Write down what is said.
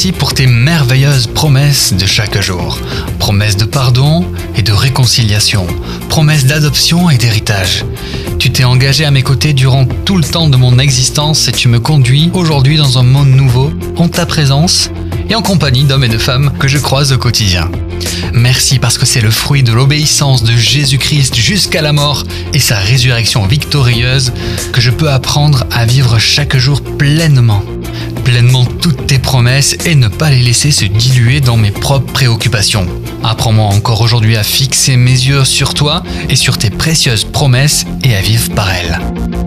Merci pour tes merveilleuses promesses de chaque jour. Promesses de pardon et de réconciliation. Promesses d'adoption et d'héritage. Tu t'es engagé à mes côtés durant tout le temps de mon existence et tu me conduis aujourd'hui dans un monde nouveau, en ta présence et en compagnie d'hommes et de femmes que je croise au quotidien. Merci parce que c'est le fruit de l'obéissance de Jésus-Christ jusqu'à la mort et sa résurrection victorieuse que je peux apprendre à vivre chaque jour pleinement toutes tes promesses et ne pas les laisser se diluer dans mes propres préoccupations. Apprends-moi encore aujourd'hui à fixer mes yeux sur toi et sur tes précieuses promesses et à vivre par elles.